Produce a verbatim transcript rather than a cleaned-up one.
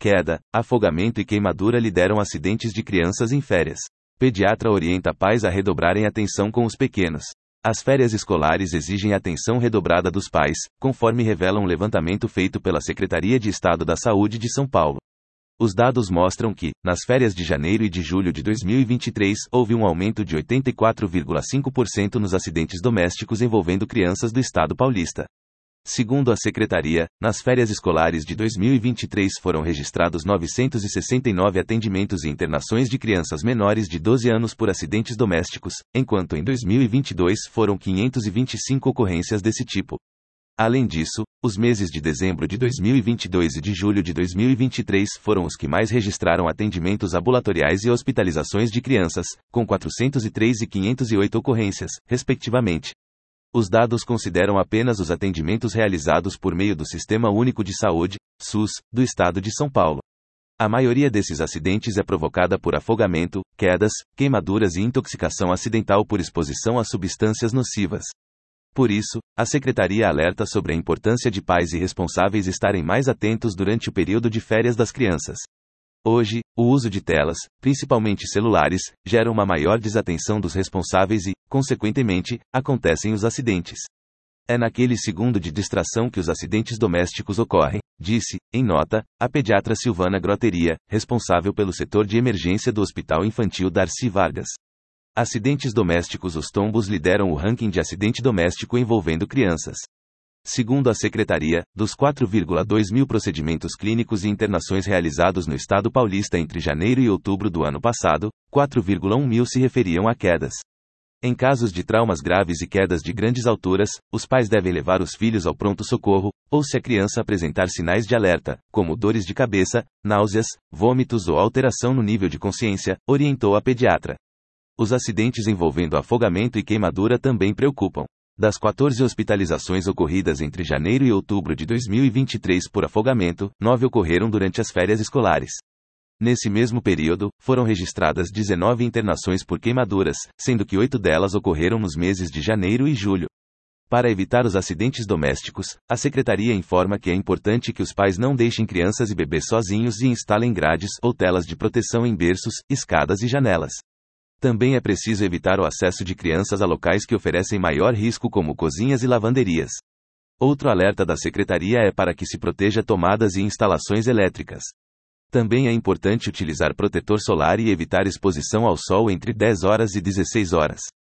queda, afogamento e queimadura lideram acidentes de crianças em férias. Pediatra orienta pais a redobrarem atenção com os pequenos. As férias escolares exigem atenção redobrada dos pais, conforme revela um levantamento feito pela Secretaria de Estado da Saúde de São Paulo. Os dados mostram que, nas férias de janeiro e de julho de dois mil e vinte e três, houve um aumento de oitenta e quatro vírgula cinco por cento nos acidentes domésticos envolvendo crianças do estado paulista. Segundo a Secretaria, nas férias escolares de dois mil e vinte e três foram registrados novecentos e sessenta e nove atendimentos e internações de crianças menores de doze anos por acidentes domésticos, enquanto em dois mil e vinte e dois foram quinhentas e vinte e cinco ocorrências desse tipo. Além disso, os meses de dezembro de dois mil e vinte e dois e de julho de dois mil e vinte e três foram os que mais registraram atendimentos ambulatoriais e hospitalizações de crianças, com quatrocentos e três e quinhentas e oito ocorrências, respectivamente. Os dados consideram apenas os atendimentos realizados por meio do Sistema Único de Saúde, SUS, do Estado de São Paulo. A maioria desses acidentes é provocada por afogamento, quedas, queimaduras e intoxicação acidental por exposição a substâncias nocivas. Por isso, a Secretaria alerta sobre a importância de pais e responsáveis estarem mais atentos durante o período de férias das crianças. Hoje, o uso de telas, principalmente celulares, gera uma maior desatenção dos responsáveis e, consequentemente, acontecem os acidentes. É naquele segundo de distração que os acidentes domésticos ocorrem, disse, em nota, a pediatra Silvana Groteria, responsável pelo setor de emergência do Hospital Infantil Darcy Vargas. Acidentes domésticos. Os tombos lideram o ranking de acidente doméstico envolvendo crianças. Segundo a Secretaria, dos quatro vírgula dois mil procedimentos clínicos e internações realizados no estado paulista entre janeiro e outubro do ano passado, quatro vírgula um mil se referiam a quedas. Em casos de traumas graves e quedas de grandes alturas, os pais devem levar os filhos ao pronto-socorro, ou se a criança apresentar sinais de alerta, como dores de cabeça, náuseas, vômitos ou alteração no nível de consciência, orientou a pediatra. Os acidentes envolvendo afogamento e queimadura também preocupam. Das quatorze hospitalizações ocorridas entre janeiro e outubro de dois mil e vinte e três por afogamento, nove ocorreram durante as férias escolares. Nesse mesmo período, foram registradas dezenove internações por queimaduras, sendo que oito delas ocorreram nos meses de janeiro e julho. Para evitar os acidentes domésticos, a Secretaria informa que é importante que os pais não deixem crianças e bebês sozinhos e instalem grades ou telas de proteção em berços, escadas e janelas. Também é preciso evitar o acesso de crianças a locais que oferecem maior risco como cozinhas e lavanderias. Outro alerta da Secretaria é para que se proteja tomadas e instalações elétricas. Também é importante utilizar protetor solar e evitar exposição ao sol entre dez horas e dezesseis horas.